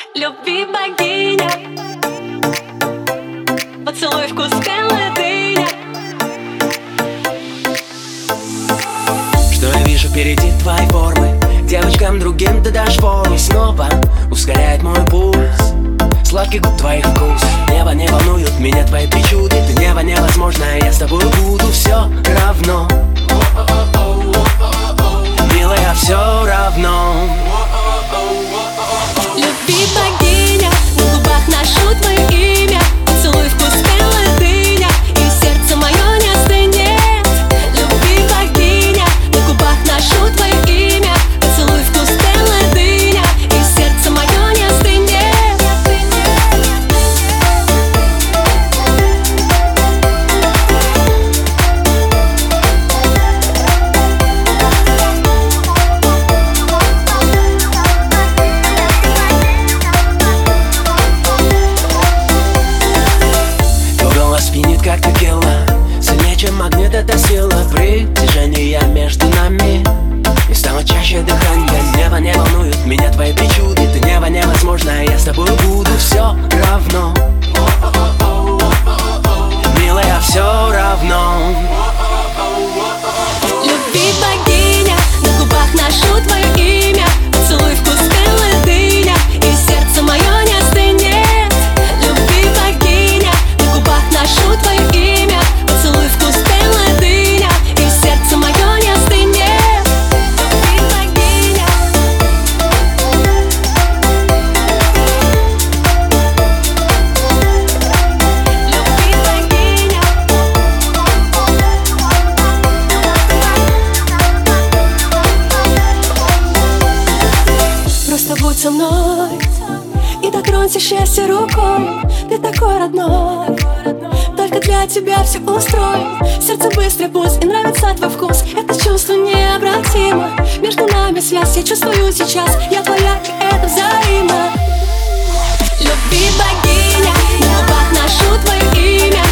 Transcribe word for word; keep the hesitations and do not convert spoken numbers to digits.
Любви богиня, поцелуй вкус белой дыни. Что я вижу впереди твои формы, девочкам другим ты дашь фору. И снова ускоряет мой пульс сладкий губ твоих вкус. Небо не волнуют меня твои причуды. Ты небо невозможно, я с тобой буду все равно. Милая, все равно. Любви богиня, на губах ношу твое имя. Поцелуй вкус белой дыни, и сердце мое не остынет. Любви богиня, на губах ношу твое имя. Поцелуй вкус белой дыни, и сердце мое не остынет. Как текила, сильнее, чем магнит, эта сила притяжения между нами. И стало чаще дыхание. Небо не волнует меня твои причуды. Ты небо невозможно, я с тобой буду все равно. Милая, все равно. Любви богиня, на губах ношу твое имя. Поцелуй вкус белой дыни, и сердце мое не остынет. Любви богиня, на губах ношу твое имя. Поцелуй вкус белой дыни, и сердце мое не остынет. Любви богиня. Любви богиня. Просто будь со мной и дотронься счастья рукой. Ты такой родной, только для тебя все устроим. Сердце быстрый пульс, и нравится твой вкус. Это чувство необратимо, между нами связь. Я чувствую сейчас, я твоя, и это взаимно. Любви богиня, на губах ношу твое имя.